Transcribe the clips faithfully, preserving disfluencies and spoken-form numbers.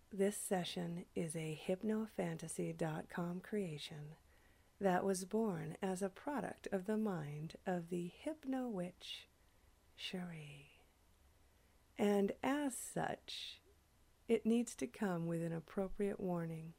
This session is a hypnofantasy dot com creation that was born as a product of the mind of the hypno witch, Cherie. And as such, it needs to come with an appropriate warning.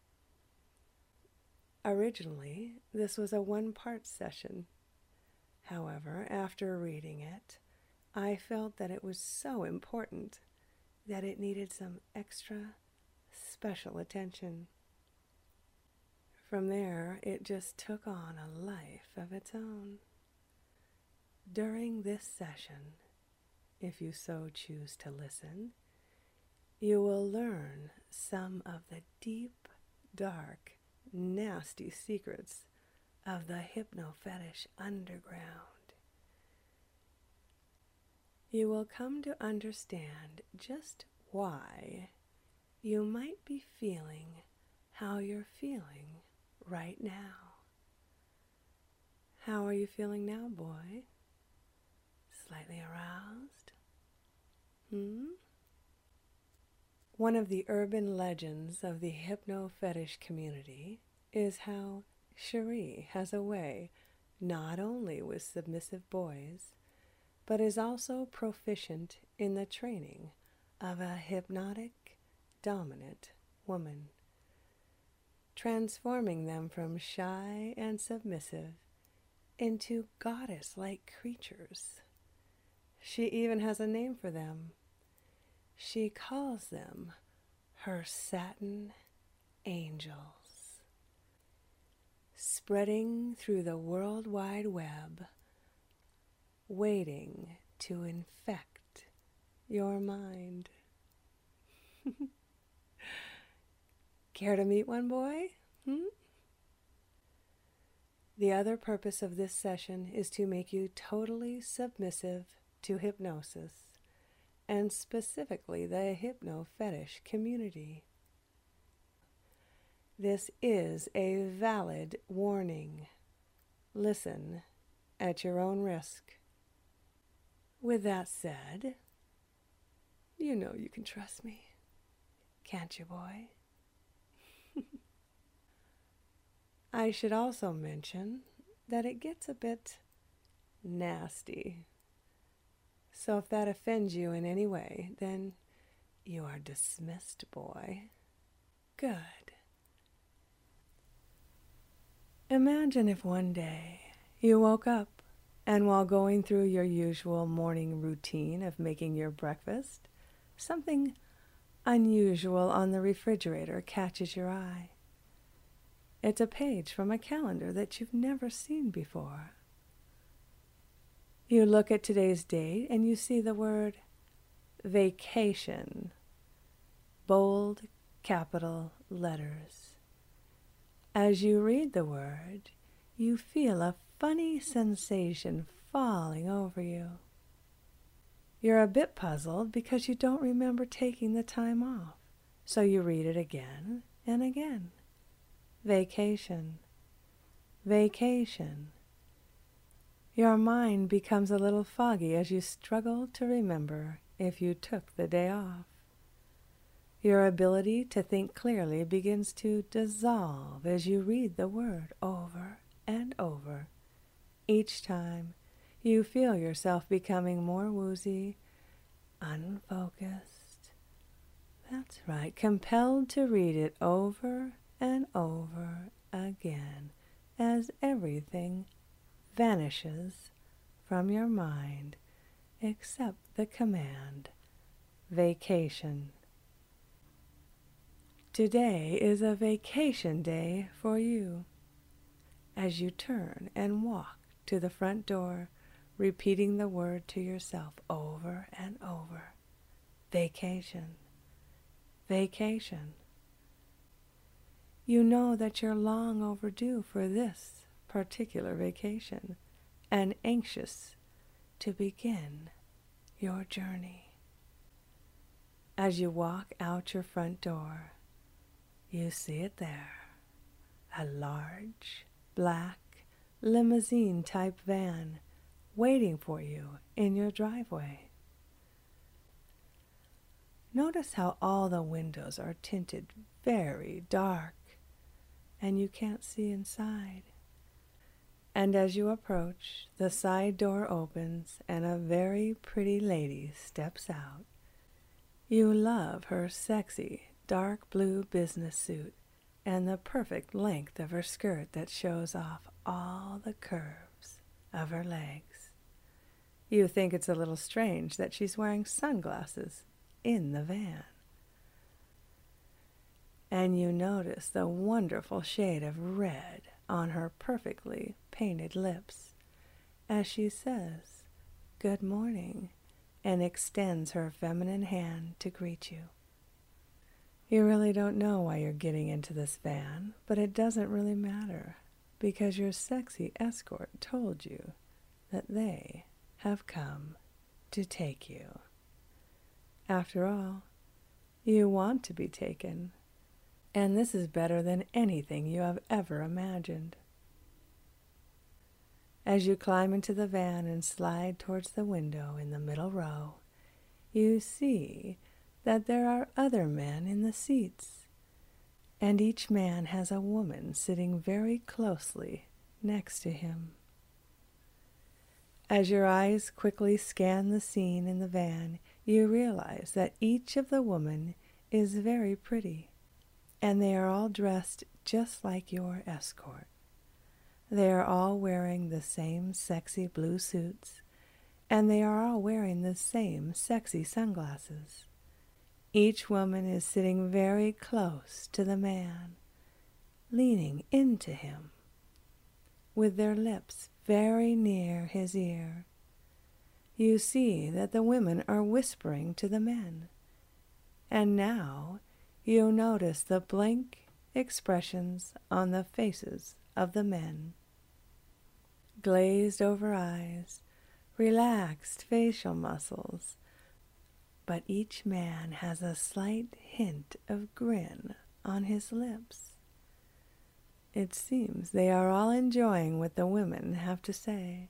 Originally, this was a one-part session. However, after reading it, I felt that it was so important that it needed some extra special attention. From there, it just took on a life of its own. During this session, if you so choose to listen, you will learn some of the deep, dark, nasty secrets of the hypno-fetish underground. You will come to understand just why you might be feeling how you're feeling right now. How are you feeling now, boy? Slightly aroused? Hmm? One of the urban legends of the hypno-fetish community is how Cherie has a way not only with submissive boys, but is also proficient in the training of a hypnotic, dominant woman, transforming them from shy and submissive into goddess-like creatures. She even has a name for them. She calls them her satin angels, spreading through the World Wide Web, waiting to infect your mind. Care to meet one, boy? Hmm? The other purpose of this session is to make you totally submissive to hypnosis, and specifically the hypno-fetish community. This is a valid warning. Listen at your own risk. With that said, you know you can trust me, can't you, boy? I should also mention that it gets a bit nasty. So if that offends you in any way, then you are dismissed, boy. Good. Imagine if one day you woke up and while going through your usual morning routine of making your breakfast, something unusual on the refrigerator catches your eye. It's a page from a calendar that you've never seen before. You look at today's date and you see the word vacation, bold capital letters. As you read the word, you feel a funny sensation falling over you. You're a bit puzzled because you don't remember taking the time off, so you read it again and again. Vacation, vacation. Your mind becomes a little foggy as you struggle to remember if you took the day off. Your ability to think clearly begins to dissolve as you read the word over and over. Each time, you feel yourself becoming more woozy, unfocused. That's right, compelled to read it over and over again as everything vanishes from your mind except the command, vacation. Today is a vacation day for you. As you turn and walk to the front door, repeating the word to yourself over and over, vacation, vacation. You know that you're long overdue for this particular vacation and anxious to begin your journey. As you walk out your front door, you see it there, a large, black, limousine-type van waiting for you in your driveway. Notice how all the windows are tinted very dark, and you can't see inside. And as you approach, the side door opens and a very pretty lady steps out. You love her sexy, dark blue business suit and the perfect length of her skirt that shows off all the curves of her legs. You think it's a little strange that she's wearing sunglasses in the van. And you notice the wonderful shade of red on her perfectly painted lips as she says, "Good morning," and extends her feminine hand to greet you. You really don't know why you're getting into this van, but it doesn't really matter because your sexy escort told you that they have come to take you. After all, you want to be taken, and this is better than anything you have ever imagined. As you climb into the van and slide towards the window in the middle row, you see that there are other men in the seats, and each man has a woman sitting very closely next to him. As your eyes quickly scan the scene in the van, you realize that each of the women is very pretty, and they are all dressed just like your escort. They are all wearing the same sexy blue suits, and they are all wearing the same sexy sunglasses. Each woman is sitting very close to the man, leaning into him, with their lips very near his ear. You see that the women are whispering to the men, and now you notice the blank expressions on the faces of the men. Glazed over eyes, relaxed facial muscles, but each man has a slight hint of grin on his lips. It seems they are all enjoying what the women have to say.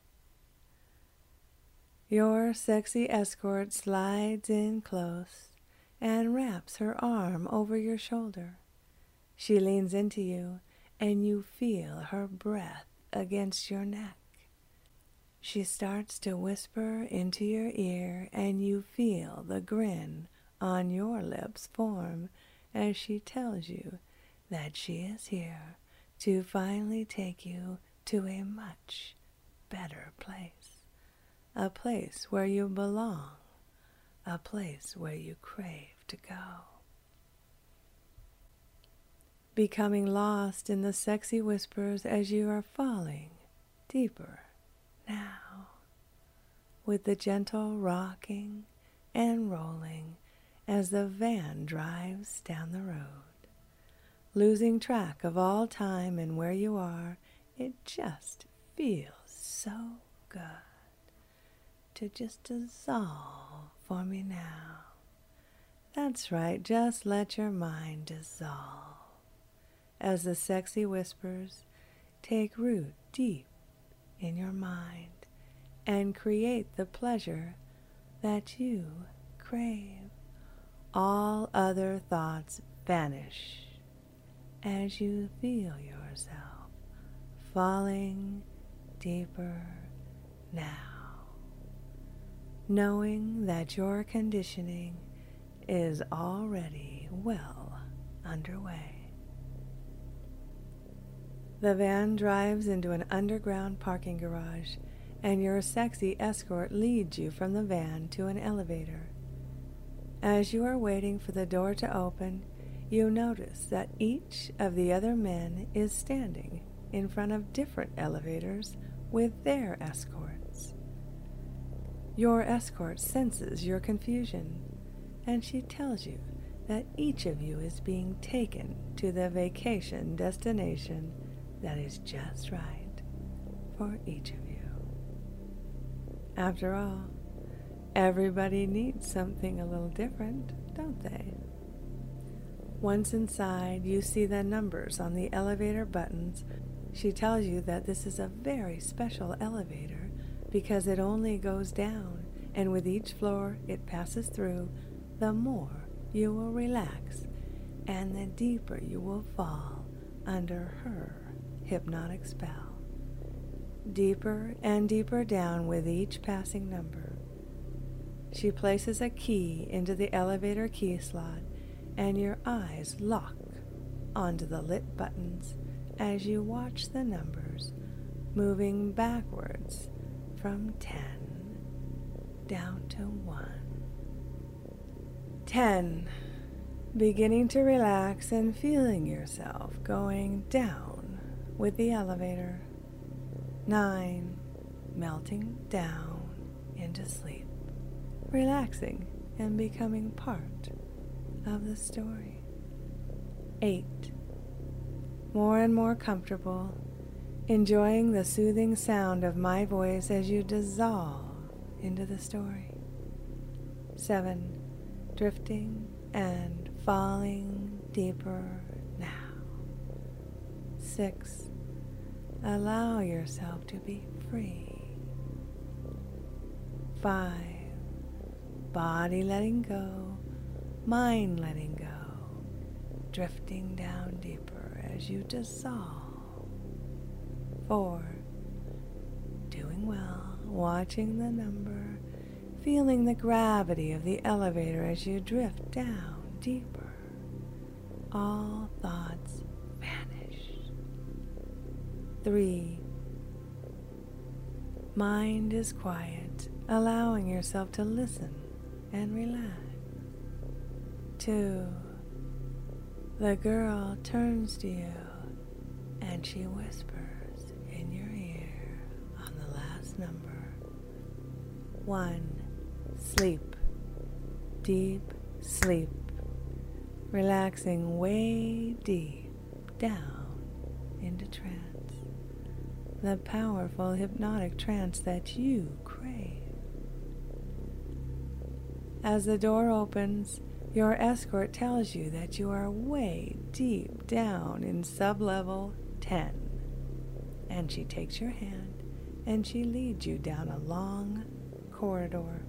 Your sexy escort slides in close and wraps her arm over your shoulder. She leans into you, and you feel her breath against your neck. She starts to whisper into your ear, and you feel the grin on your lips form as she tells you that she is here to finally take you to a much better place, a place where you belong, a place where you crave to go. Becoming lost in the sexy whispers as you are falling deeper now, with the gentle rocking and rolling as the van drives down the road. Losing track of all time and where you are, it just feels so good to just dissolve for me now. That's right, just let your mind dissolve as the sexy whispers take root deep in your mind and create the pleasure that you crave. All other thoughts vanish as you feel yourself falling deeper now, knowing that your conditioning is already well underway. The van drives into an underground parking garage, and your sexy escort leads you from the van to an elevator. As you are waiting for the door to open, you notice that each of the other men is standing in front of different elevators with their escorts. Your escort senses your confusion, and she tells you that each of you is being taken to the vacation destination that is just right for each of you. After all, everybody needs something a little different, don't they? Once inside, you see the numbers on the elevator buttons. She tells you that this is a very special elevator because it only goes down, and with each floor it passes through, the more you will relax, and the deeper you will fall under her hypnotic spell. Deeper and deeper down with each passing number. She places a key into the elevator key slot, and your eyes lock onto the lit buttons as you watch the numbers moving backwards from ten down to one. ten. Beginning to relax and feeling yourself going down with the elevator. nine. Melting down into sleep, relaxing and becoming part of the story. eight. More and more comfortable, enjoying the soothing sound of my voice as you dissolve into the story. seven. Drifting and falling deeper now. six. Allow yourself to be free. five. Body letting go, mind letting go, drifting down deeper as you dissolve. four. Doing well, watching the number, feeling the gravity of the elevator as you drift down deeper. All thoughts vanish. three. Mind is quiet, allowing yourself to listen and relax. two. The girl turns to you and she whispers in your ear on the last number. one. Sleep. Deep sleep. Relaxing way deep down into trance. The powerful hypnotic trance that you crave. As the door opens, your escort tells you that you are way deep down in sublevel ten. And she takes your hand and she leads you down a long corridor.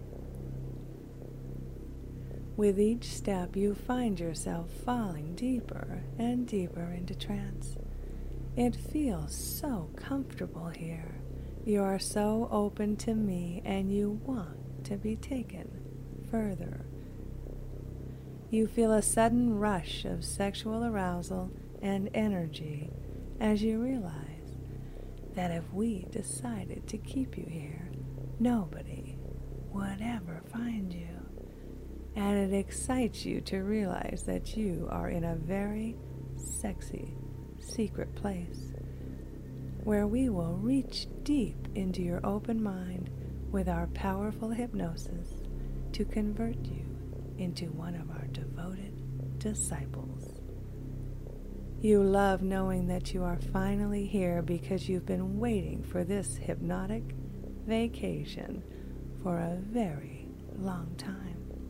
With each step, you find yourself falling deeper and deeper into trance. It feels so comfortable here. You are so open to me and you want to be taken further. You feel a sudden rush of sexual arousal and energy as you realize that if we decided to keep you here, nobody would ever find you. And it excites you to realize that you are in a very sexy, secret place where we will reach deep into your open mind with our powerful hypnosis to convert you into one of our devoted disciples. You love knowing that you are finally here because you've been waiting for this hypnotic vacation for a very long time.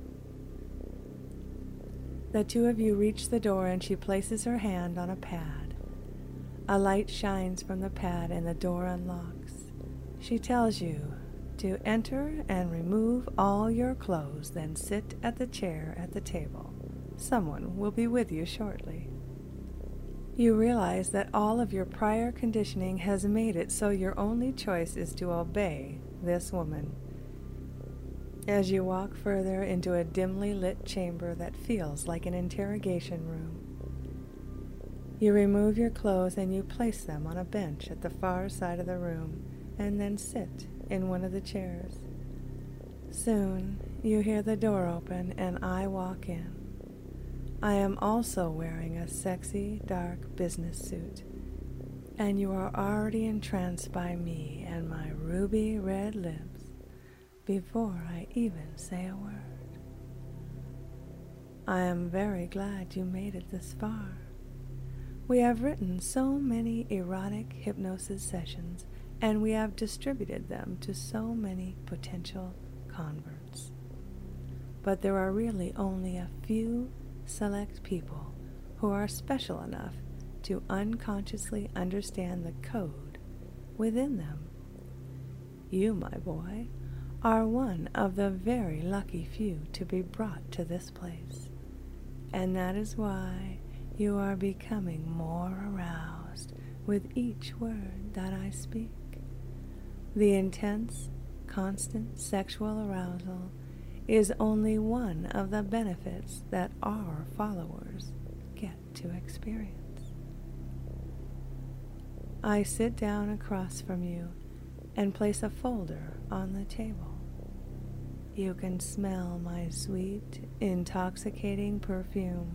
The two of you reach the door and she places her hand on a pad. A light shines from the pad and the door unlocks. She tells you to enter and remove all your clothes, then sit at the chair at the table. Someone will be with you shortly. You realize that all of your prior conditioning has made it so your only choice is to obey this woman. As you walk further into a dimly lit chamber that feels like an interrogation room, you remove your clothes and you place them on a bench at the far side of the room and then sit in one of the chairs. Soon, you hear the door open and I walk in. I am also wearing a sexy, dark business suit, and you are already entranced by me and my ruby red lips before I even say a word. I am very glad you made it this far. We have written so many erotic hypnosis sessions, and we have distributed them to so many potential converts. But there are really only a few select people who are special enough to unconsciously understand the code within them. You, my boy, are one of the very lucky few to be brought to this place. And that is why you are becoming more aroused with each word that I speak. The intense, constant sexual arousal is only one of the benefits that our followers get to experience. I sit down across from you and place a folder on the table. You can smell my sweet, intoxicating perfume.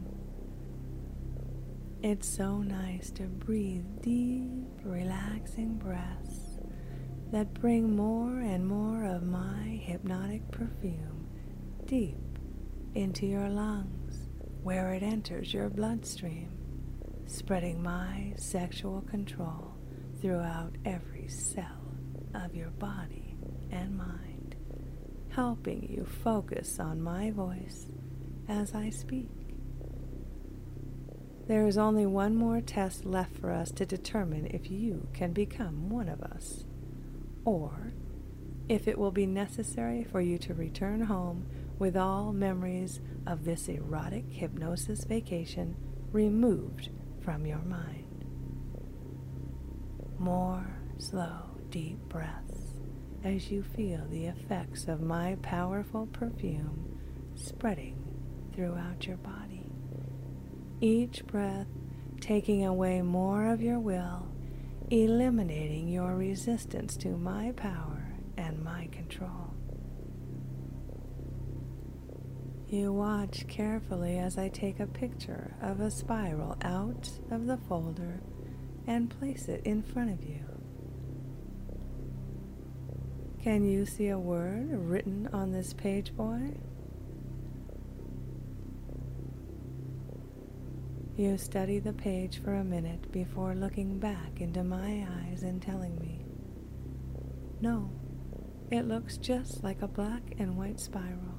It's so nice to breathe deep, relaxing breaths that bring more and more of my hypnotic perfume deep into your lungs, where it enters your bloodstream, spreading my sexual control throughout every cell of your body and mind, helping you focus on my voice as I speak. There is only one more test left for us to determine if you can become one of us, or if it will be necessary for you to return home with all memories of this erotic hypnosis vacation removed from your mind. More slow, deep breaths as you feel the effects of my powerful perfume spreading throughout your body. Each breath taking away more of your will, eliminating your resistance to my power and my control. You watch carefully as I take a picture of a spiral out of the folder and place it in front of you. Can you see a word written on this page, boy? You study the page for a minute before looking back into my eyes and telling me, no, it looks just like a black and white spiral.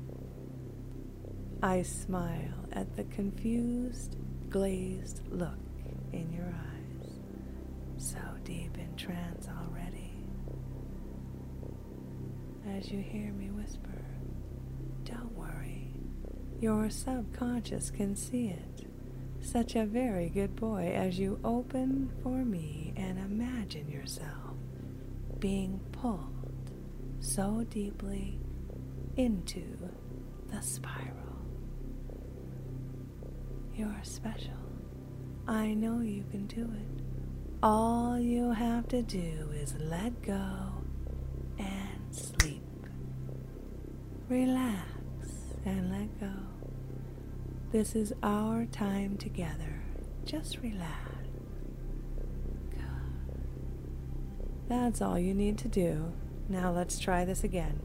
I smile at the confused, glazed look in your eyes, so deep in trance already. As you hear me whisper, don't worry, your subconscious can see it. Such a very good boy as you open for me and imagine yourself being pulled so deeply into the spiral. You're special. I know you can do it. All you have to do is let go and sleep. Relax and let go. This is our time together. Just relax. Good. That's all you need to do. Now let's try this again.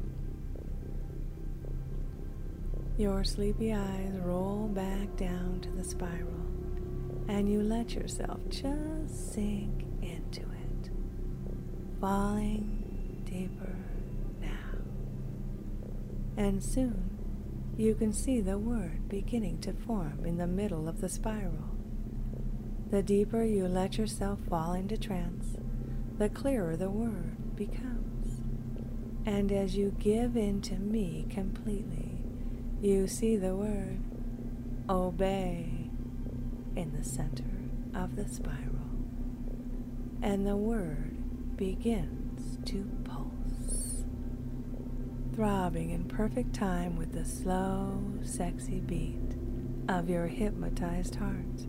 Your sleepy eyes roll back down to the spiral, and you let yourself just sink into it, falling deeper now. And soon, you can see the word beginning to form in the middle of the spiral. The deeper you let yourself fall into trance, the clearer the word becomes. And as you give in to me completely, you see the word obey in the center of the spiral, and the word begins to pulse, throbbing in perfect time with the slow, sexy beat of your hypnotized heart.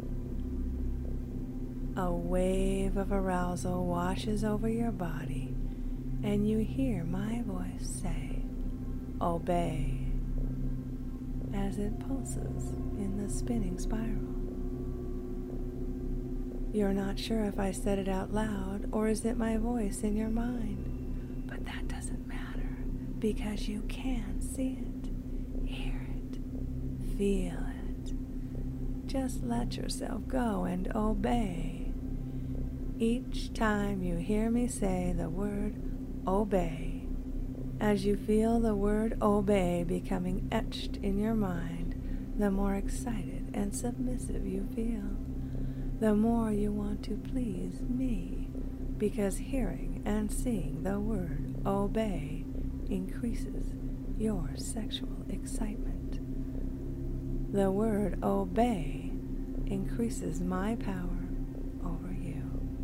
A wave of arousal washes over your body, and you hear my voice say, obey, as it pulses in the spinning spiral. You're not sure if I said it out loud or is it my voice in your mind, but that doesn't matter because you can see it, hear it, feel it. Just let yourself go and obey. Each time you hear me say the word obey, as you feel the word obey becoming etched in your mind, the more excited and submissive you feel, the more you want to please me, because hearing and seeing the word obey increases your sexual excitement. The word obey increases my power over you.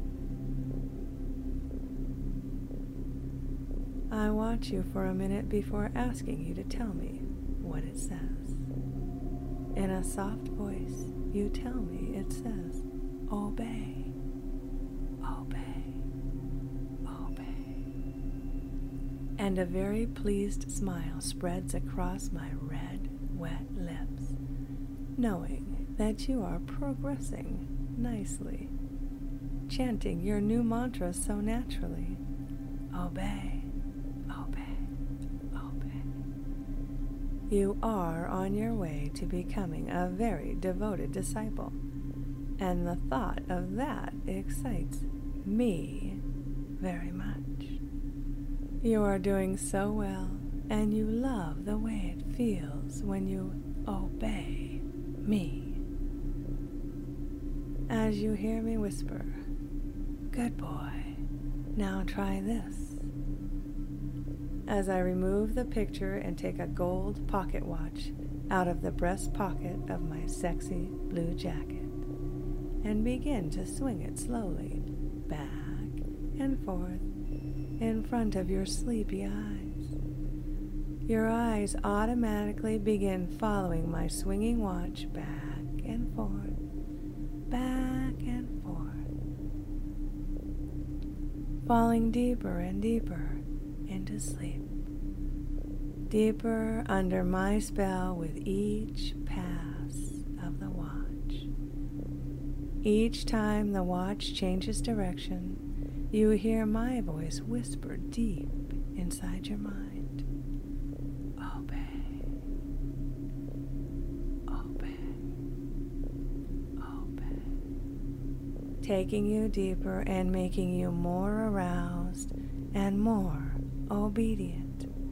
I watch you for a minute before asking you to tell me what it says. In a soft voice, you tell me it says, obey, obey, obey. And a very pleased smile spreads across my red, wet lips, knowing that you are progressing nicely, chanting your new mantra so naturally. Obey, obey, obey. You are on your way to becoming a very devoted disciple, and the thought of that excites me very much. You are doing so well, and you love the way it feels when you obey me. As you hear me whisper, good boy, now try this. As I remove the picture and take a gold pocket watch out of the breast pocket of my sexy blue jacket and begin to swing it slowly back and forth in front of your sleepy eyes. Your eyes automatically begin following my swinging watch back and forth, back and forth, falling deeper and deeper into sleep, deeper under my spell with each pass of the watch. Each time the watch changes direction, you hear my voice whisper deep inside your mind, obey, obey, obey, taking you deeper and making you more aroused and more obedient.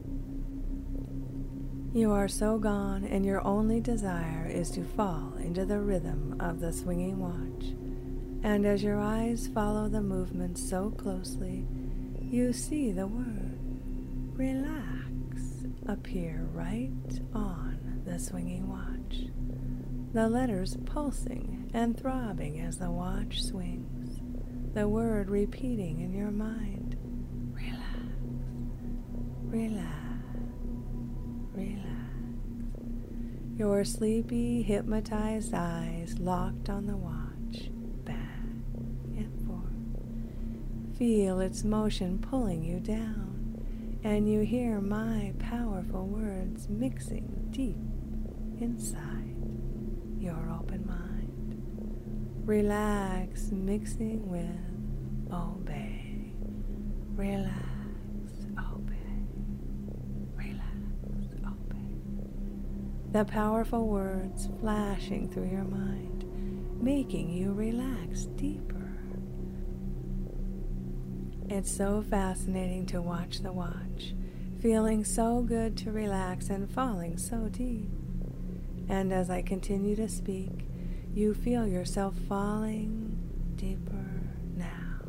You are so gone, and your only desire is to fall into the rhythm of the swinging watch. And as your eyes follow the movement so closely, you see the word relax appear right on the swinging watch, the letters pulsing and throbbing as the watch swings, the word repeating in your mind, relax, relax, relax. Your sleepy, hypnotized eyes locked on the watch, back and forth. Feel its motion pulling you down, and you hear my powerful words mixing deep inside your open mind. Relax, mixing with obey. Relax. The powerful words flashing through your mind, making you relax deeper. It's so fascinating to watch the watch, feeling so good to relax and falling so deep. And as I continue to speak, you feel yourself falling deeper now.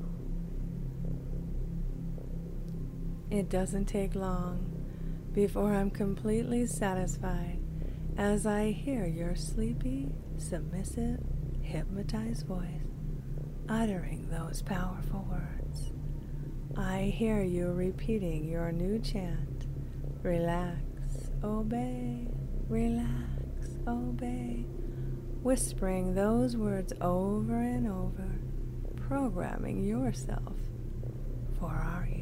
It doesn't take long before I'm completely satisfied as I hear your sleepy, submissive, hypnotized voice uttering those powerful words. I hear you repeating your new chant, relax, obey, relax, obey, whispering those words over and over, programming yourself for our use.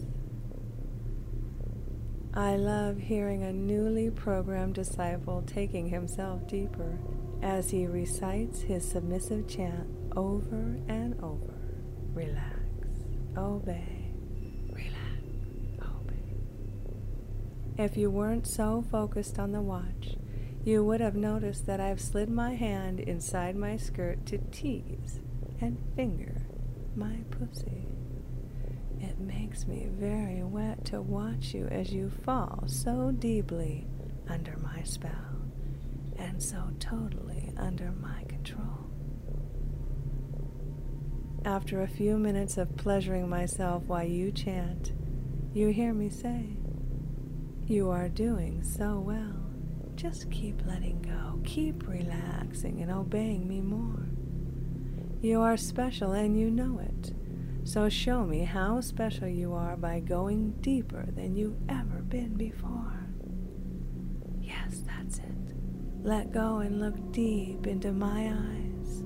I love hearing a newly programmed disciple taking himself deeper as he recites his submissive chant over and over. Relax, obey, relax, obey. If you weren't so focused on the watch, you would have noticed that I've slid my hand inside my skirt to tease and finger my pussy. It makes me very wet to watch you as you fall so deeply under my spell and so totally under my control. After a few minutes of pleasuring myself while you chant, you hear me say, "You are doing so well. just keep letting go. Keep relaxing and obeying me more. You are special and you know it. So show me how special you are by going deeper than you've ever been before. Yes, that's it. Let go and look deep into my eyes.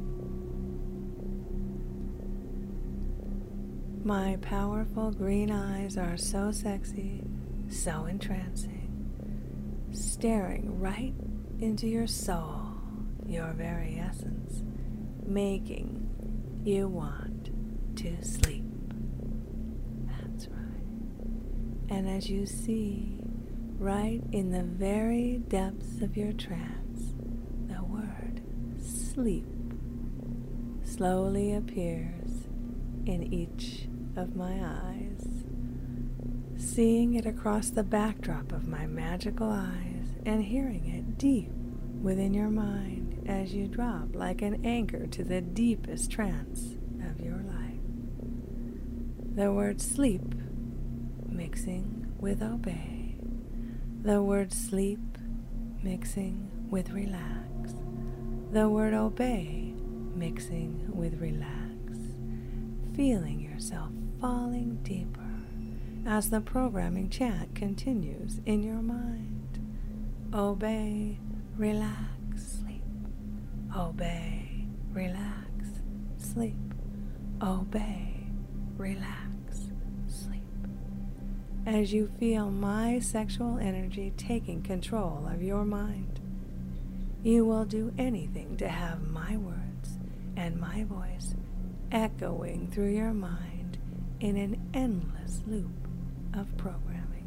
My powerful green eyes are so sexy, so entrancing, staring right into your soul, your very essence, making you want to sleep. That's right. And as you see, right in the very depths of your trance, the word sleep slowly appears in each of my eyes. Seeing it across the backdrop of my magical eyes and hearing it deep within your mind as you drop like an anchor to the deepest trance of your life. The word sleep mixing with obey. The word sleep mixing with relax. The word obey mixing with relax. Feeling yourself falling deeper as the programming chant continues in your mind. Obey, relax, sleep. Obey, relax, sleep. Obey, relax, sleep. As you feel my sexual energy taking control of your mind, you will do anything to have my words and my voice echoing through your mind in an endless loop of programming.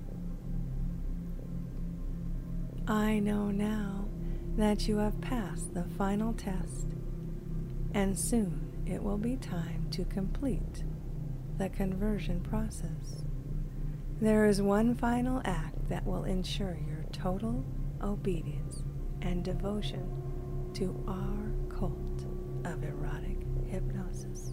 I know now that you have passed the final test, and soon it will be time to complete the conversion process. There is one final act that will ensure your total obedience and devotion to our cult of erotic hypnosis.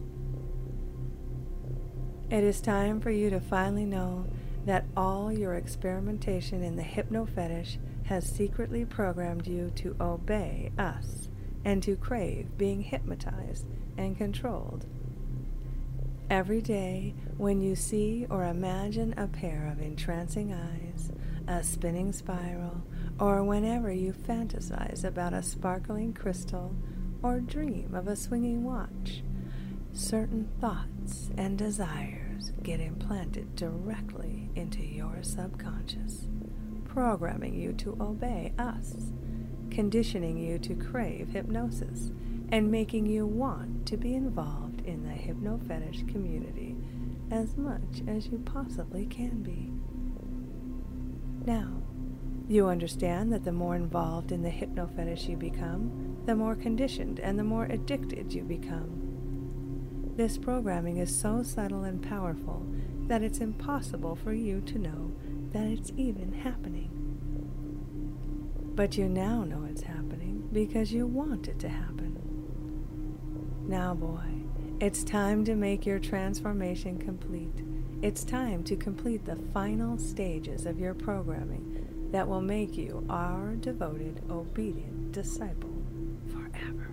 It is time for you to finally know that all your experimentation in the hypno fetish has secretly programmed you to obey us and to crave being hypnotized and controlled. Every day when you see or imagine a pair of entrancing eyes, a spinning spiral, or whenever you fantasize about a sparkling crystal or dream of a swinging watch, certain thoughts and desires get implanted directly into your subconscious, programming you to obey us, conditioning you to crave hypnosis, and making you want to be involved in the hypno-fetish community as much as you possibly can be. Now, you understand that the more involved in the hypno-fetish you become, the more conditioned and the more addicted you become. This programming is so subtle and powerful that it's impossible for you to know that it's even happening. But you now know it's happening because you want it to happen. Now, boy, it's time to make your transformation complete. It's time to complete the final stages of your programming that will make you our devoted, obedient disciple forever.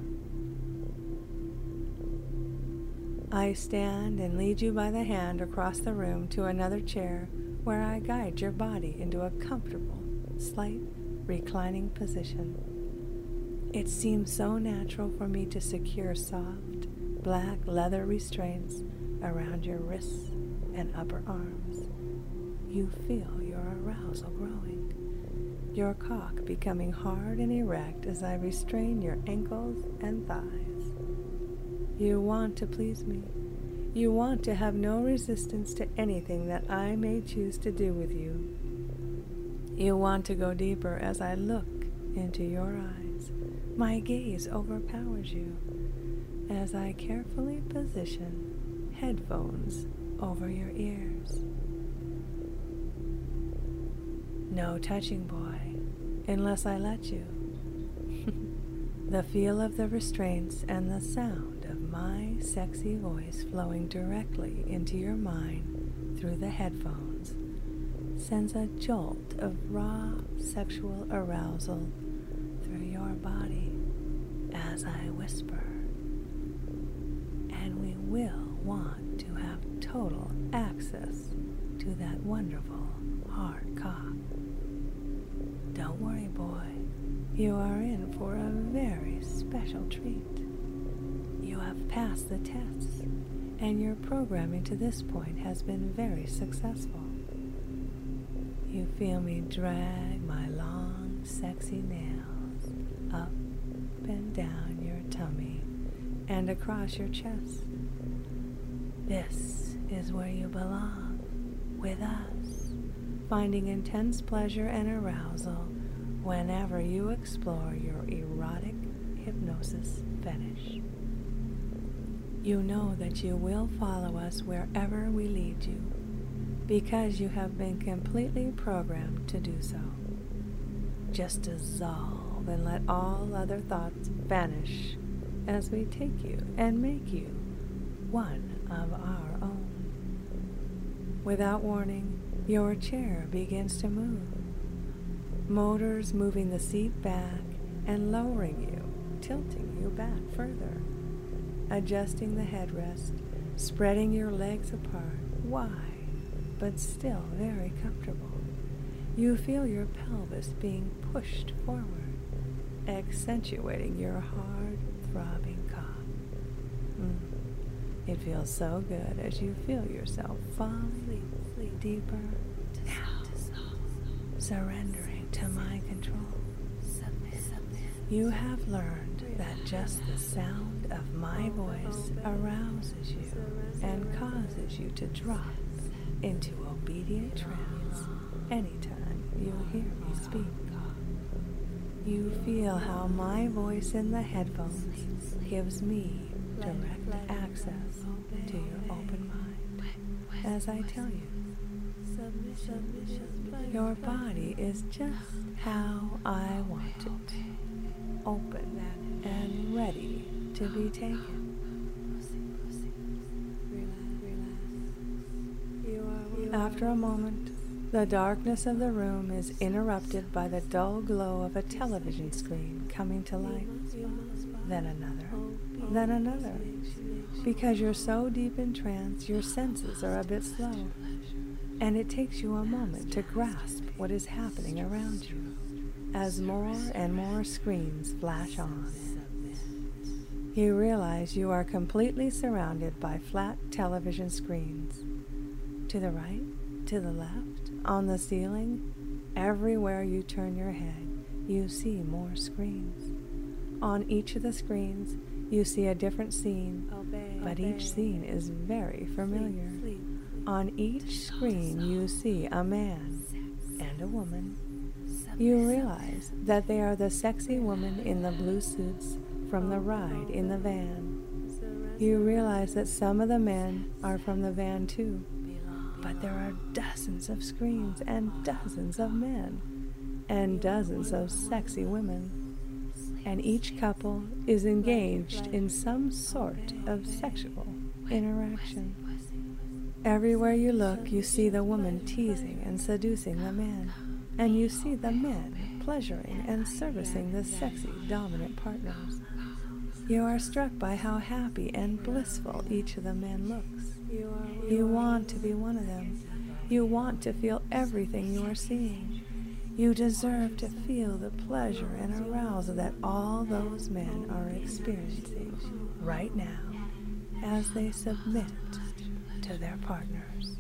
I stand and lead you by the hand across the room to another chair where I guide your body into a comfortable, slight, reclining position. It seems so natural for me to secure soft, black leather restraints around your wrists and upper arms. You feel your arousal growing, your cock becoming hard and erect as I restrain your ankles and thighs. You want to please me. You want to have no resistance to anything that I may choose to do with you. You want to go deeper as I look into your eyes. My gaze overpowers you as I carefully position headphones over your ears. No touching, boy, unless I let you. The feel of the restraints and the sound of my sexy voice flowing directly into your mind through the headphones sends a jolt of raw sexual arousal through your body as I whisper. And we will want to have total access to that wonderful hard cock. Don't worry, boy. You are in for a very special treat. You have passed the tests, and your programming to this point has been very successful. You feel me drag my long, sexy nails up and down your tummy and across your chest. This is where you belong, with us, finding intense pleasure and arousal whenever you explore your erotic hypnosis fetish. You know that you will follow us wherever we lead you, because you have been completely programmed to do so. Just dissolve and let all other thoughts vanish as we take you and make you one of our own. Without warning, your chair begins to move, motors moving the seat back and lowering you, tilting you back further, adjusting the headrest, spreading your legs apart, wide, but still very comfortable. You feel your pelvis being pushed forward, accentuating your hard, throbbing cock. Mm. It feels so good as you feel yourself falling deeper, now, surrendering to my control. You have learned that just the sound of my voice arouses you and causes you to drop into obedient trance anytime you hear me speak. You feel how my voice in the headphones gives me direct access to your open mind as I tell you. Your body is just how I want it, open and ready to be taken. After a moment, the darkness of the room is interrupted by the dull glow of a television screen coming to life. Then another, then another. Because you're so deep in trance, your senses are a bit slow, and it takes you a moment to grasp what is happening around you as more and more screens flash on. You realize you are completely surrounded by flat television screens. To the right, to the left, on the ceiling, everywhere you turn your head, you see more screens. On each of the screens, you see a different scene, but each scene is very familiar. On each screen, you see a man and a woman. You realize that they are the sexy woman in the blue suits from the ride in the van. You realize that some of the men are from the van too, but there are dozens of screens and dozens of men and dozens of sexy women. And each couple is engaged in some sort of sexual interaction. Everywhere you look, you see the woman teasing and seducing the man, and you see the men pleasuring and servicing the sexy dominant partners. You are struck by how happy and blissful each of the men looks. You want to be one of them. You want to feel everything you are seeing. You deserve to feel the pleasure and arousal that all those men are experiencing right now as they submit to their partners.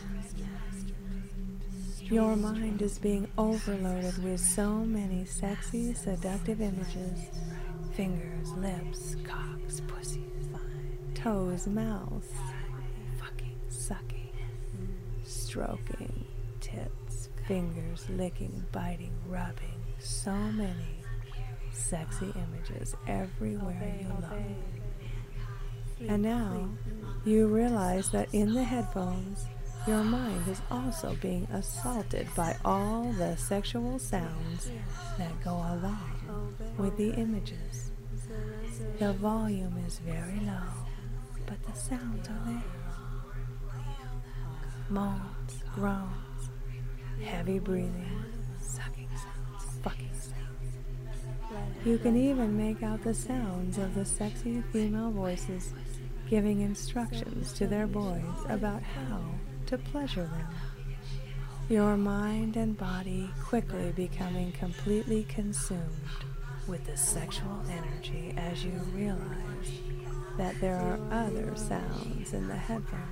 Your mind is being overloaded with so many sexy, seductive images. Fingers, lips, cocks, pussies, toes, mouths, fucking, sucking, stroking, tits, fingers, licking, biting, rubbing. So many sexy images everywhere you look. And now you realize that in the headphones, your mind is also being assaulted by all the sexual sounds that go along with the images. The volume is very low, but the sounds are there. Moans, groans, heavy breathing, sucking sounds, fucking sounds. You can even make out the sounds of the sexy female voices giving instructions to their boys about how to pleasure them. Your mind and body quickly becoming completely consumed with the sexual energy as you realize that there are other sounds in the headphones.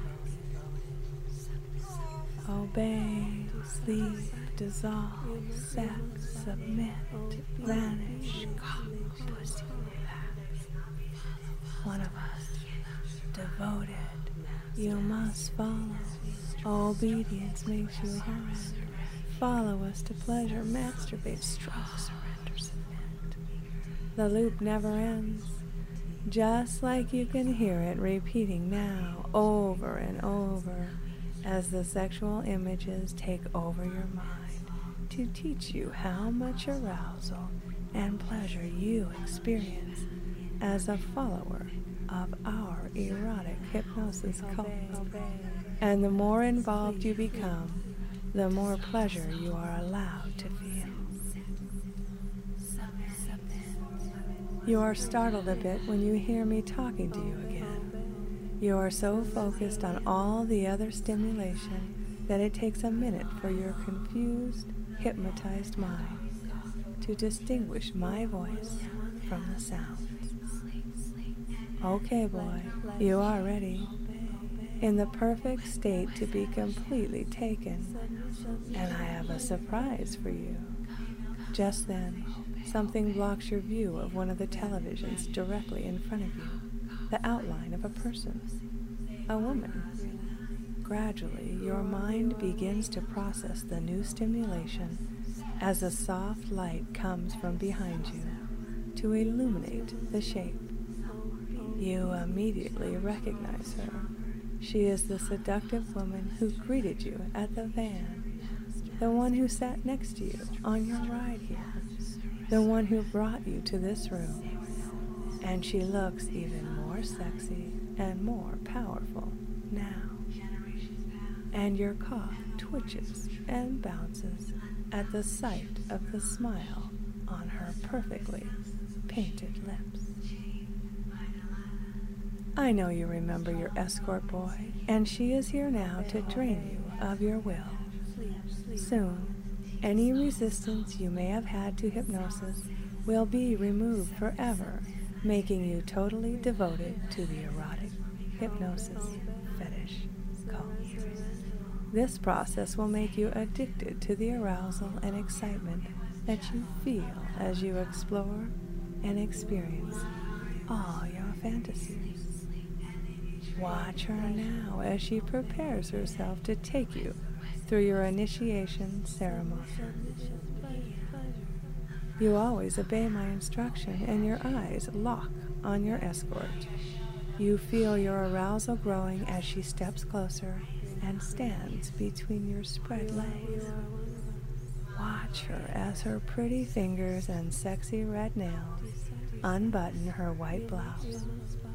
Obey, sleep, dissolve, sex, submit, vanish, cock, pussy, relax. One of us, devoted, you must follow. Obedience makes you hurry. Follow us to pleasure, masturbate, stroke, surrender, submit. The loop never ends, just like you can hear it repeating now over and over as the sexual images take over your mind to teach you how much arousal and pleasure you experience as a follower of our erotic hypnosis cult. And the more involved you become, the more pleasure you are allowed to feel. You are startled a bit when you hear me talking to you again. You are so focused on all the other stimulation that it takes a minute for your confused, hypnotized mind to distinguish my voice from the sounds. Okay, boy, you are ready, in the perfect state to be completely taken, and I have a surprise for you. Just then, something blocks your view of one of the televisions directly in front of you, the outline of a person, a woman. Gradually, your mind begins to process the new stimulation as a soft light comes from behind you to illuminate the shape. You immediately recognize her. She is the seductive woman who greeted you at the van, the one who sat next to you on your ride here, the one who brought you to this room. And she looks even more sexy and more powerful now. And your cock twitches and bounces at the sight of the smile on her perfectly painted lips. I know you remember your escort boy, and she is here now to drain you of your will. Soon, any resistance you may have had to hypnosis will be removed forever, making you totally devoted to the erotic hypnosis fetish cult. This process will make you addicted to the arousal and excitement that you feel as you explore and experience all your fantasies. Watch her now as she prepares herself to take you through your initiation ceremony. You always obey my instruction, and your eyes lock on your escort. You feel your arousal growing as she steps closer and stands between your spread legs. Watch her as her pretty fingers and sexy red nails unbutton her white blouse,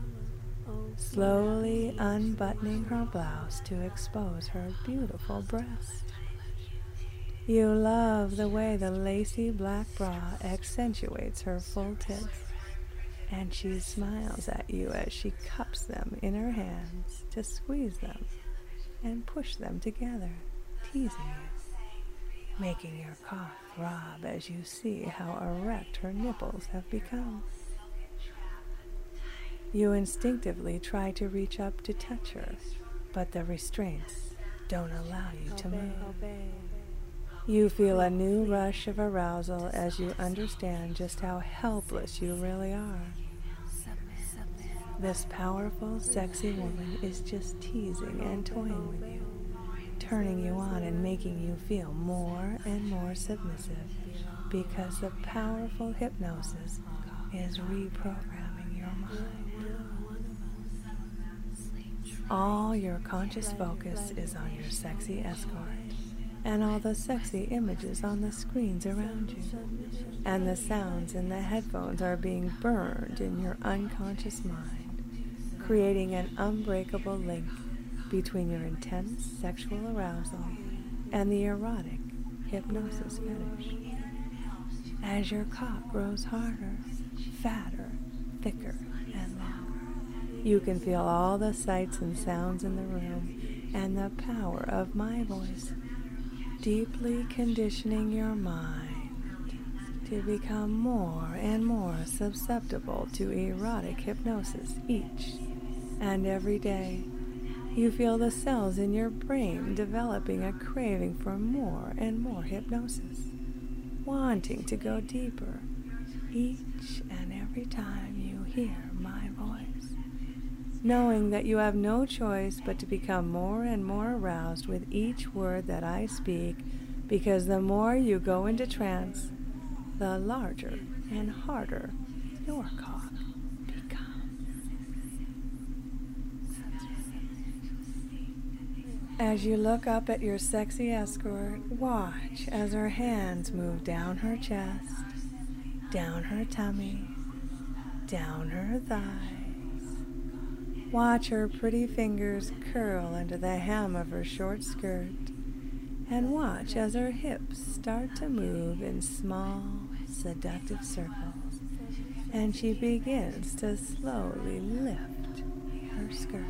slowly unbuttoning her blouse to expose her beautiful breast. You love the way the lacy black bra accentuates her full tits, and she smiles at you as she cups them in her hands to squeeze them and push them together, teasing you, making your cock throb as you see how erect her nipples have become. You instinctively try to reach up to touch her, but the restraints don't allow you to move. You feel a new rush of arousal as you understand just how helpless you really are. This powerful, sexy woman is just teasing and toying with you, turning you on and making you feel more and more submissive because the powerful hypnosis is reprogramming your mind. All your conscious focus is on your sexy escort and all the sexy images on the screens around you, and the sounds in the headphones are being burned in your unconscious mind, creating an unbreakable link between your intense sexual arousal and the erotic hypnosis fetish. As your cock grows harder, fatter, thicker, and longer, you can feel all the sights and sounds in the room and the power of my voice, deeply conditioning your mind to become more and more susceptible to erotic hypnosis each and every day. You feel the cells in your brain developing a craving for more and more hypnosis, wanting to go deeper each and every time you hear my voice, knowing that you have no choice but to become more and more aroused with each word that I speak, because the more you go into trance, the larger and harder your cock becomes. As you look up at your sexy escort, watch as her hands move down her chest, down her tummy, down her thighs. Watch her pretty fingers curl under the hem of her short skirt, and watch as her hips start to move in small, seductive circles, and she begins to slowly lift her skirt.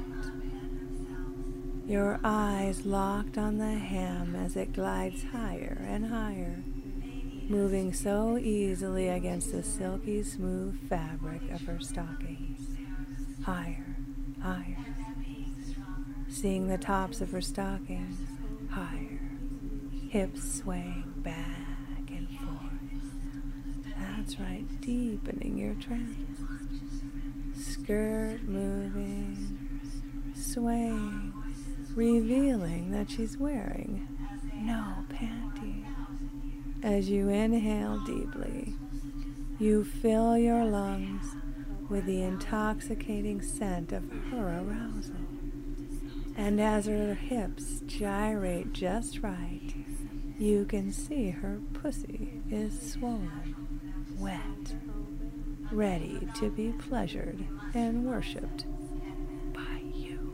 Your eyes locked on the hem as it glides higher and higher, moving so easily against the silky smooth fabric of her stockings. Higher, higher. Seeing the tops of her stockings, higher. Hips swaying back and forth. That's right, deepening your trance. Skirt moving, swaying, revealing that she's wearing no panties. As you inhale deeply, you fill your lungs with the intoxicating scent of her arousal. And as her hips gyrate just right, you can see her pussy is swollen, wet, ready to be pleasured and worshipped by you.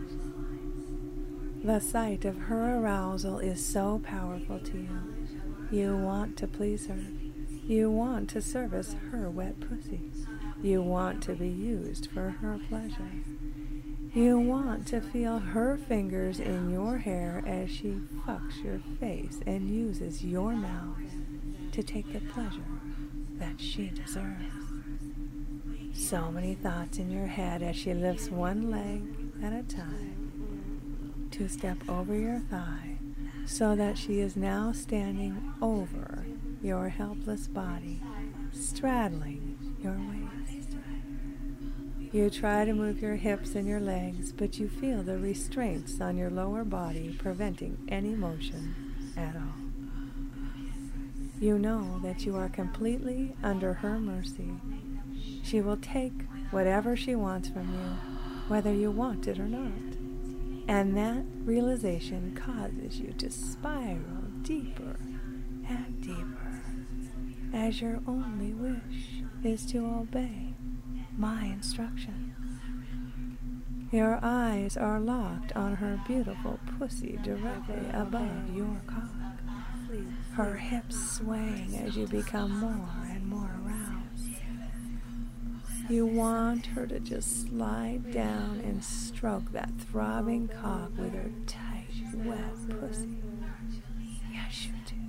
The sight of her arousal is so powerful to you. You want to please her. You want to service her wet pussy. You want to be used for her pleasure. You want to feel her fingers in your hair as she fucks your face and uses your mouth to take the pleasure that she deserves. So many thoughts in your head as she lifts one leg at a time to step over your thigh, so that she is now standing over your helpless body, straddling your waist. You try to move your hips and your legs, but you feel the restraints on your lower body preventing any motion at all. You know that you are completely under her mercy. She will take whatever she wants from you, whether you want it or not. And that realization causes you to spiral deeper and deeper, as your only wish is to obey my instructions. Your eyes are locked on her beautiful pussy directly above your cock, her hips swaying as you become more and more aroused. You want her to just slide down and stroke that throbbing cock with her tight, wet pussy. Yes, you do.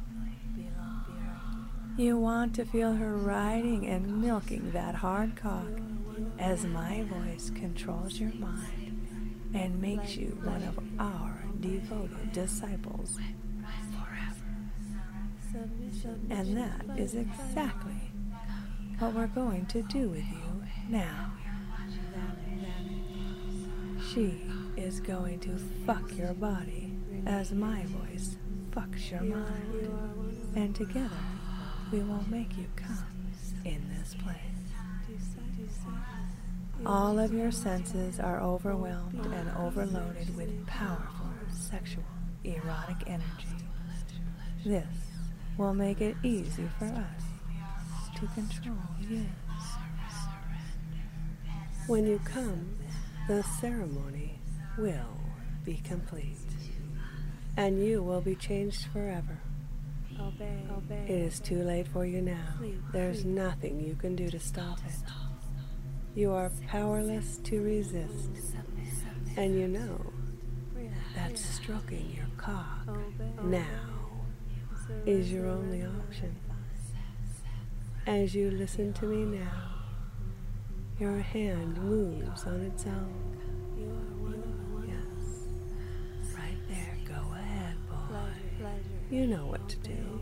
You want to feel her riding and milking that hard cock as my voice controls your mind and makes you one of our devoted disciples forever. And that is exactly what we're going to do with you now. She is going to fuck your body as my voice fucks your mind, and together we will make you come in this place. All of your senses are overwhelmed and overloaded with powerful, sexual, erotic energy. This will make it easy for us to control you. When you come, the ceremony will be complete, and you will be changed forever Obey. Obey. It is too late for you now. Sleep. There's Sleep. Nothing you can do to stop it. You are powerless to resist. And you know that stroking your cock now is your only option. As you listen to me now, your hand moves on its own. Yes. Right there. Go ahead, boy. You know what to do.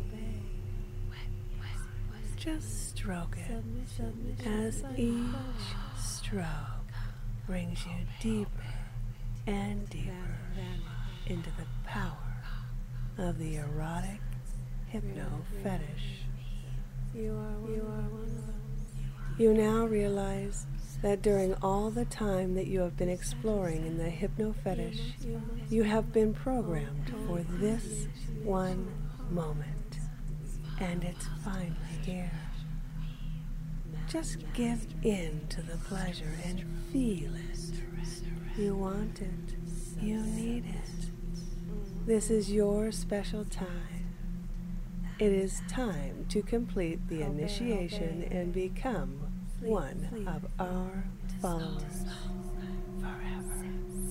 Just stroke it as each stroke brings you deeper and deeper into the power of the erotic hypno fetish. You are you are one of them. You now realize that during all the time that you have been exploring in the hypno fetish, you have been programmed for this one moment, and it's finally here. Just give in to the pleasure and feel it. You want it. You need it. This is your special time. It is time to complete the initiation and become one of our followers forever.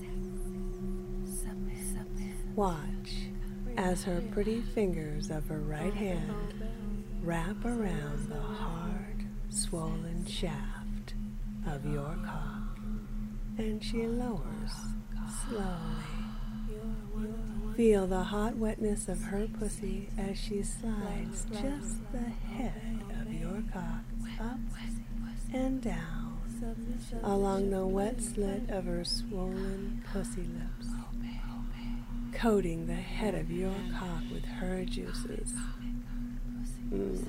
Watch as her pretty fingers of her right hand wrap around the hard, swollen shaft of your cock, and she lowers slowly. Feel the hot wetness of her pussy as she slides just the head of your cock up and down along the wet slit of her swollen pussy lips, coating the head of your cock with her juices. Mm.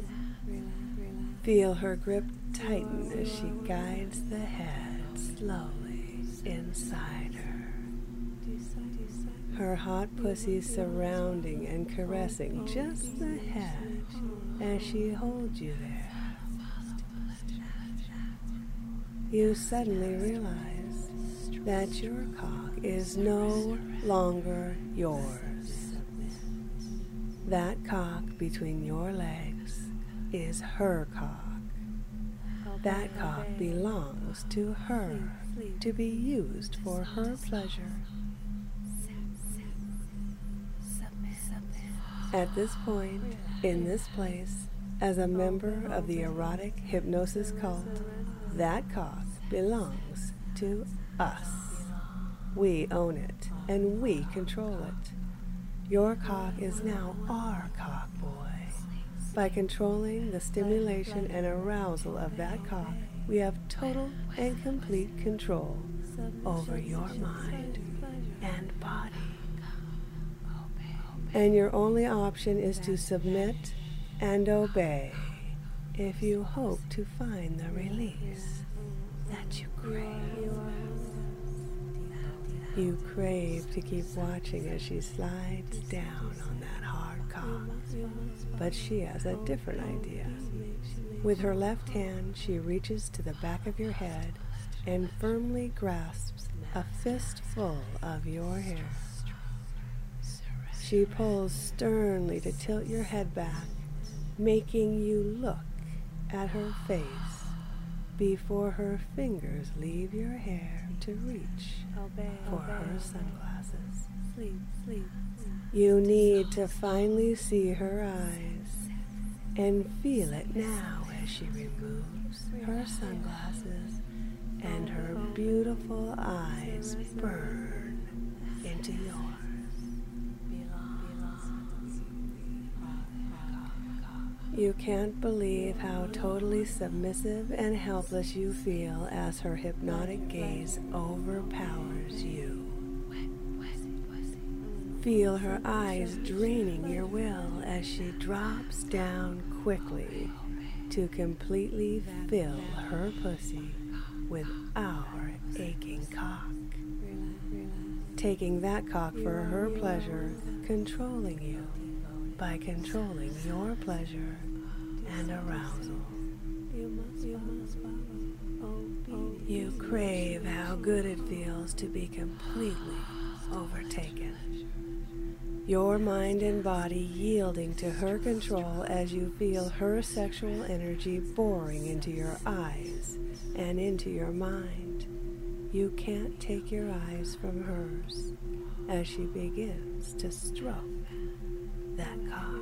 Feel her grip tighten as she guides the head slowly inside her. Her hot pussy surrounding and caressing just the head as she holds you there. You suddenly realize that your cock is no longer yours. That cock between your legs is her cock. That cock belongs to her to be used for her pleasure. At this point, in this place, as a member of the erotic hypnosis cult, that cock belongs to us. We own it, and we control it. Your cock is now our cock, boy. By controlling the stimulation and arousal of that cock, we have total and complete control over your mind and body. And your only option is to submit and obey if you hope to find the release that you crave. You crave to keep watching as she slides down on that hard cock, but she has a different idea. With her left hand, she reaches to the back of your head and firmly grasps a fistful of your hair. She pulls sternly to tilt your head back, making you look at her face before her fingers leave your hair to reach for her sunglasses. Sleep, sleep. You need to finally see her eyes and feel it now as she removes her sunglasses and her beautiful eyes burn into yours. You can't believe how totally submissive and helpless you feel as her hypnotic gaze overpowers you. Feel her eyes draining your will as she drops down quickly to completely fill her pussy with our aching cock. Taking that cock for her pleasure, controlling you by controlling your pleasure and arousal. You crave how good it feels to be completely overtaken. your mind and body yielding to her control as you feel her sexual energy boring into your eyes and into your mind. You can't take your eyes from hers as she begins to stroke that cock,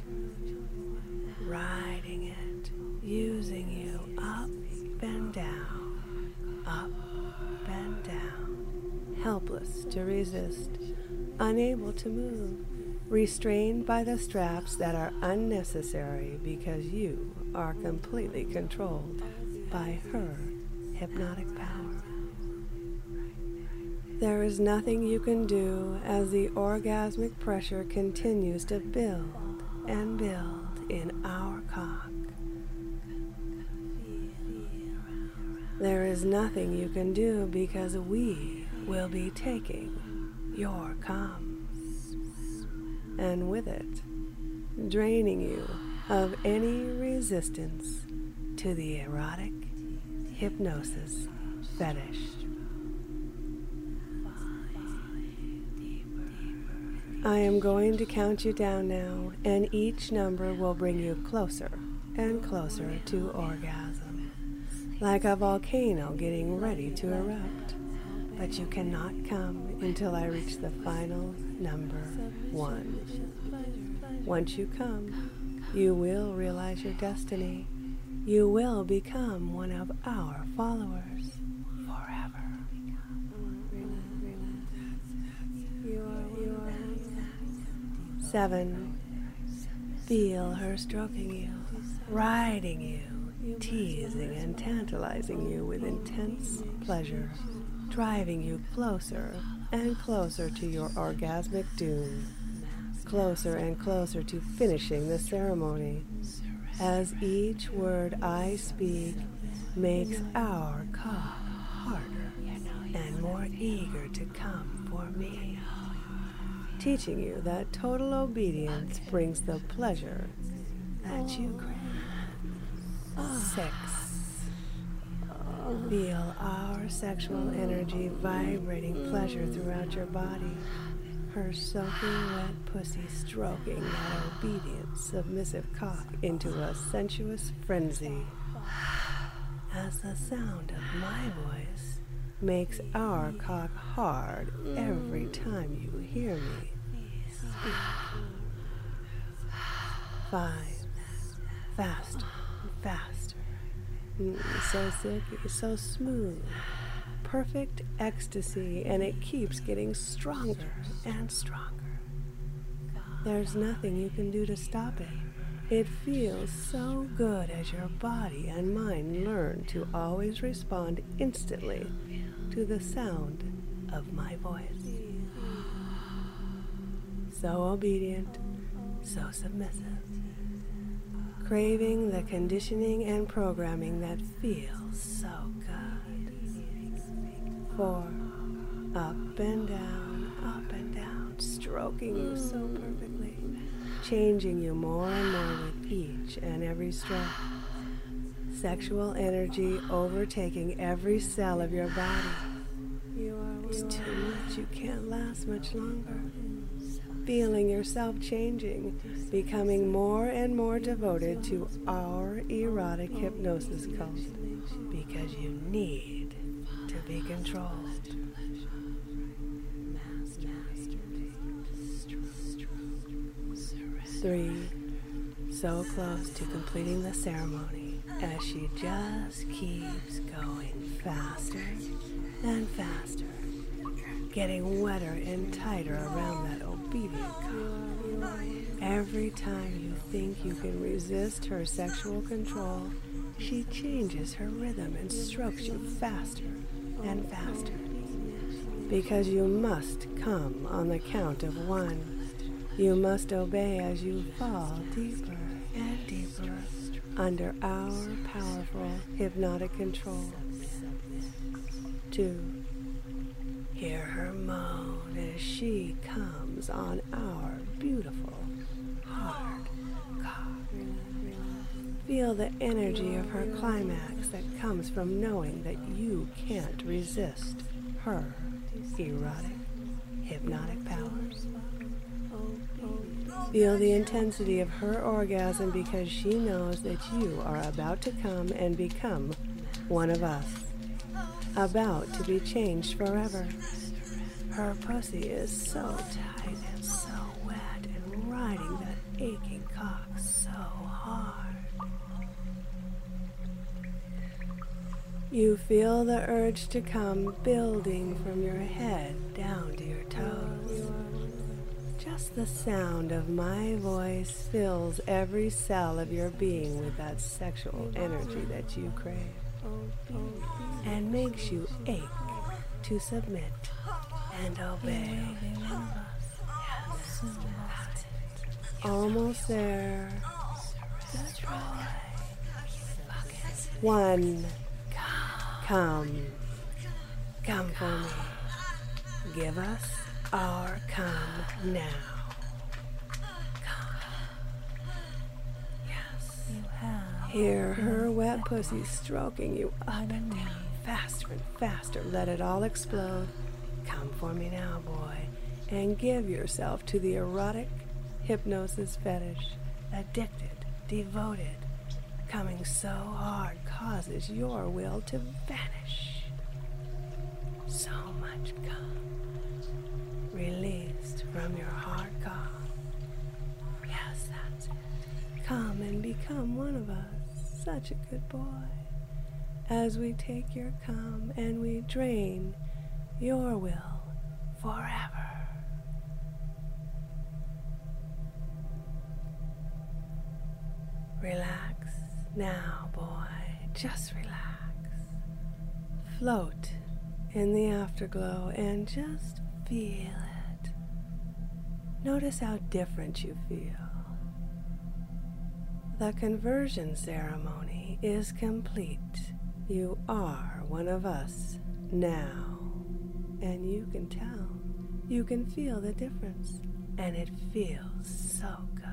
riding it, using you up and down, up and down, helpless to resist, unable to move, restrained by the straps that are unnecessary because you are completely controlled by her hypnotic power. There is nothing you can do as the orgasmic pressure continues to build and build in our cock. There is nothing you can do because we will be taking your cum, and with it, draining you of any resistance to the erotic hypnosis fetish. I am going to count you down now, and each number will bring you closer and closer to orgasm, like a volcano getting ready to erupt. But you cannot come until I reach the final number one. Once you come, you will realize your destiny. You will become one of our followers forever. Seven. Feel her stroking you, riding you, teasing and tantalizing you with intense pleasure, driving you closer and closer to your orgasmic doom, closer and closer to finishing the ceremony, as each word I speak makes our cock harder and more eager to come for me, teaching you that total obedience brings the pleasure that you crave. Six. Feel our sexual energy vibrating pleasure throughout your body, her soaking wet pussy stroking that obedient, submissive cock into a sensuous frenzy, as the sound of my voice makes our cock hard every time you hear me speak. Five. Faster, faster. Mm, so silky, so smooth. Perfect ecstasy, and it keeps getting stronger and stronger. There's nothing you can do to stop it. It feels so good as your body and mind learn to always respond instantly to the sound of my voice. So obedient, so submissive. Craving the conditioning and programming that feels so good. Four. Up and down, up and down, stroking you so perfectly, changing you more and more with each and every stroke. Sexual energy overtaking every cell of your body. It's too much, you can't last much longer. Feeling yourself changing, becoming more and more devoted to our erotic hypnosis cult, because you need to be controlled. Three. So close to completing the ceremony as she just keeps going faster and faster, getting wetter and tighter around that obedient cock. Every time you think you can resist her sexual control, she changes her rhythm and strokes you faster and faster, because you must come on the count of one. You must obey as you fall deeper and deeper under our powerful hypnotic control. Two. Hear her moan as she comes on our beautiful, hard cock. Feel the energy of her climax that comes from knowing that you can't resist her erotic, hypnotic powers. Feel the intensity of her orgasm because she knows that you are about to come and become one of us, about to be changed forever. Her pussy is so tight and so wet and riding that aching cock so hard. You feel the urge to come building from your head down to your toes. Just the sound of my voice fills every cell of your being with that sexual energy that you crave and makes you ache to submit and obey. Yes, that's it. Almost there. One. Come. Come for me. Give us our come now. Come. Yes. You have. Hear her wet pussy stroking you up and down. Faster and faster. Let it all explode. Come for me now, boy. And give yourself to the erotic hypnosis fetish. Addicted, devoted. Coming so hard causes your will to vanish. So much cum released from your hard cock. Yes, that's it. Come and become one of us. Such a good boy. As we take your cum and we drain your will forever. Relax now, boy. Just relax. Float in the afterglow and just feel it. Notice how different you feel. The conversion ceremony is complete. You are one of us now. And you can tell, you can feel the difference, and it feels so good.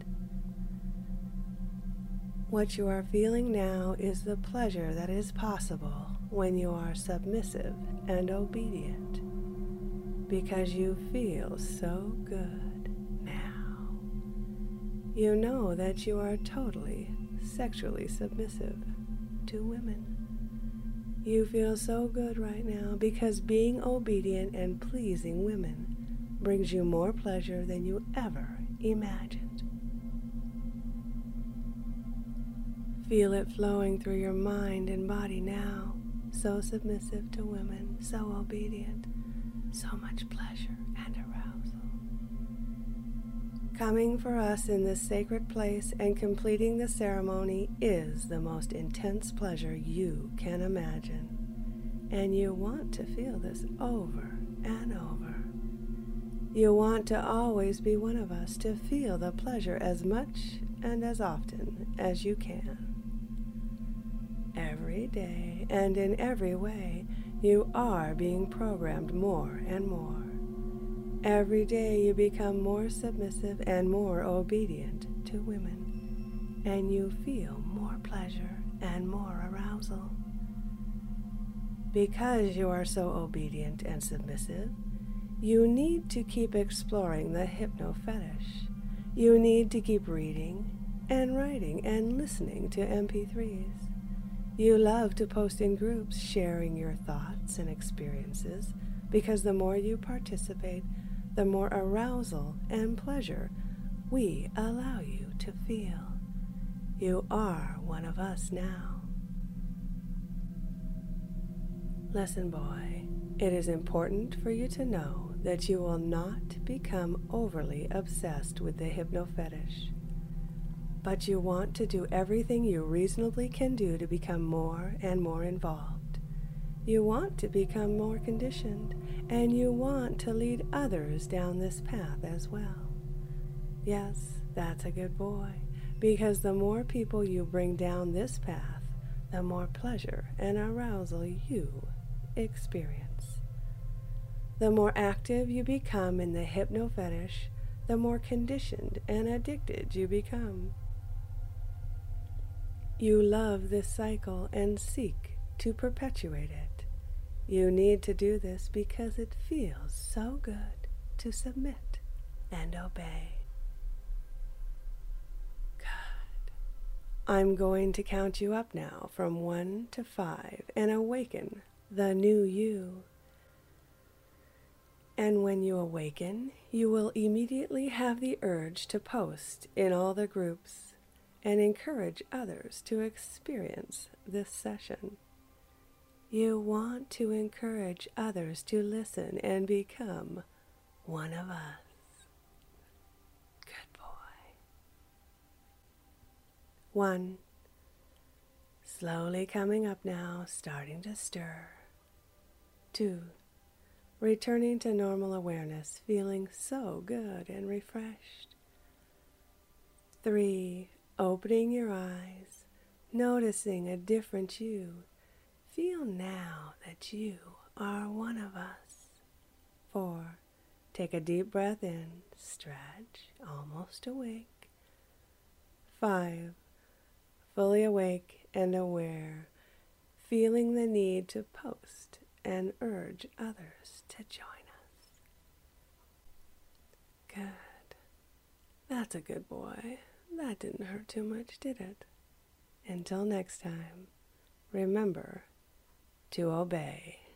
What you are feeling now is the pleasure that is possible when you are submissive and obedient, because you feel so good now. You know that you are totally sexually submissive to women. You feel so good right now because being obedient and pleasing women brings you more pleasure than you ever imagined. Feel it flowing through your mind and body now, so submissive to women, so obedient, so much pleasure and arousal. Coming for us in this sacred place and completing the ceremony is the most intense pleasure you can imagine. And you want to feel this over and over. You want to always be one of us, to feel the pleasure as much and as often as you can. Every day and in every way, you are being programmed more and more. Every day you become more submissive and more obedient to women, and you feel more pleasure and more arousal. Because you are so obedient and submissive, you need to keep exploring the hypno fetish. You need to keep reading and writing and listening to M P threes. You love to post in groups, sharing your thoughts and experiences, because the more you participate, the more arousal and pleasure we allow you to feel. You are one of us now. Listen, boy, it is important for you to know that you will not become overly obsessed with the hypno fetish. But you want to do everything you reasonably can do to become more and more involved. You want to become more conditioned, and you want to lead others down this path as well. Yes, that's a good boy, because the more people you bring down this path, the more pleasure and arousal you experience. The more active you become in the hypno fetish, the more conditioned and addicted you become. You love this cycle and seek to perpetuate it. You need to do this because it feels so good to submit and obey. I'm going to count you up now from one to five and awaken the new you. And when you awaken, you will immediately have the urge to post in all the groups and encourage others to experience this session. You want to encourage others to listen and become one of us. Good boy. One. Slowly coming up now, starting to stir. Two. Returning to normal awareness, feeling so good and refreshed. Three. Opening your eyes, noticing a different you. Feel now that you are one of us. Four. Take a deep breath in, stretch, almost awake. Five. Fully awake and aware, feeling the need to post and urge others to join us. Good. That's a good boy. That didn't hurt too much, did it? Until next time, remember to obey.